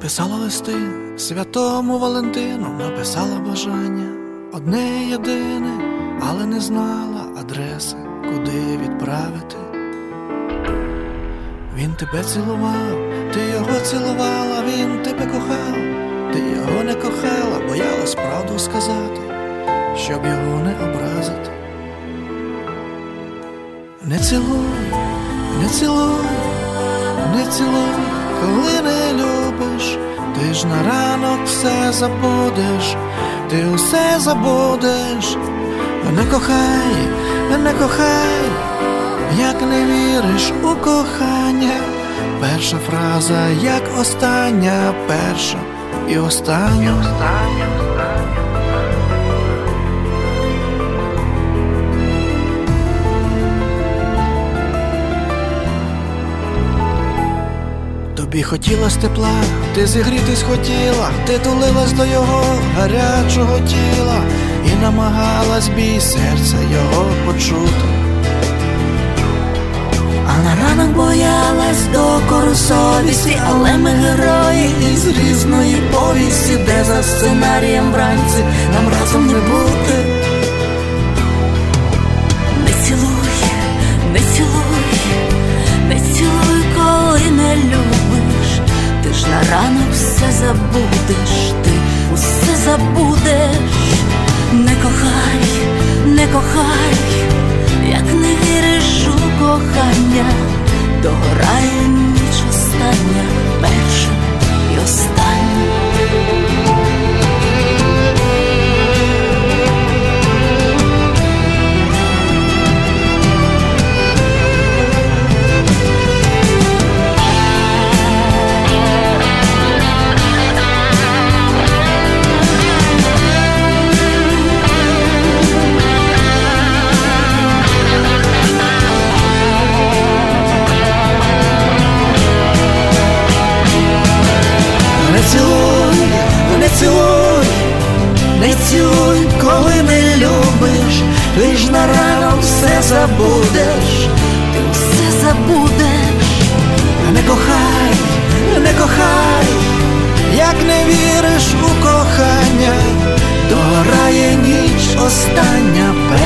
Писала листи святому Валентину, написала бажання одне єдине, але не знала адреси, куди відправити. Він тебе цілував, ти його цілувала, він тебе кохав, ти його не кохала, боялась правду сказати, щоб його не образити. Не цілуй, не цілуй, не цілуй, коли не любиш, ти ж на ранок все забудеш, ти усе забудеш. Не кохай, не кохай, як не віриш у кохання. Перша фраза, як остання, перша і остання. Тобі хотілось тепла, ти зігрітись хотіла, ти тулилась до його гарячого тіла і намагалась бій серця його почути. А на ранок боялась докору совісті, але ми герої із різної повісті, де за сценарієм вранці нам разом не бути. Не цілуй, не цілуй, не цілуй, коли не любиш, ти ж на ранок все забудеш, ти усе забудеш. Не кохай, не кохай, як не віриш у кохання, догорає ніч остання, перша і остання. Не цілуй, коли не любиш, ти ж на ранок все забудеш, ти все забудеш. Не кохай, не кохай, як не віриш у кохання, догорає ніч остання.